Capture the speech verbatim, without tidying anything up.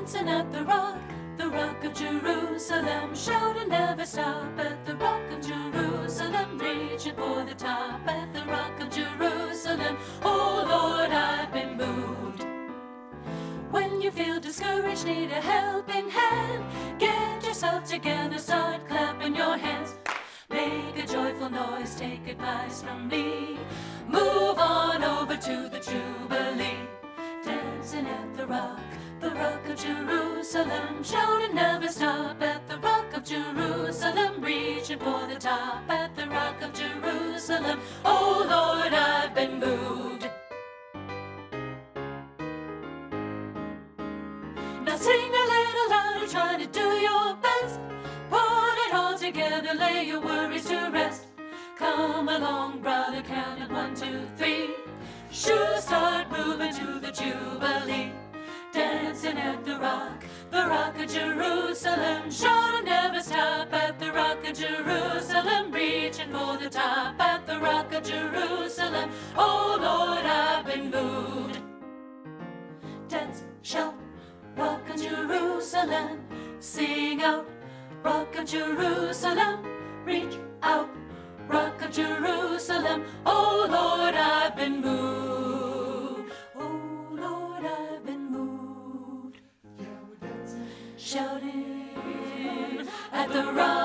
dancing at the rock, the rock of Jerusalem. Shout and never stop at the rock of Jerusalem. Reaching for the top at the rock of Jerusalem. Oh Lord, I've been moved. When you feel discouraged, need a helping hand, get yourself together, start clapping your hands. Make a joyful noise, take advice from me. Move on over to the Jubilee. Dancing at the rock, the rock of Jerusalem. Shout and never stop at the rock of Jerusalem. Reaching for the top at the rock of Jerusalem. Oh Lord, I've been moved. Now sing a little louder, try to do your best. Put it all together, lay your worries to rest. Come along, brother, count it one, two, three. Shoes start moving to the Jubilee. Dancing at the rock, the rock of Jerusalem. Shout and never stop at the rock of Jerusalem. Reaching for the top at the rock of Jerusalem. Oh Lord, I've been moved. Dance, shout, rock of Jerusalem. Sing out, rock of Jerusalem. Reach out, rock of Jerusalem. Oh Lord, I've been moved. Oh Lord, I've been moved. Shouting at the rock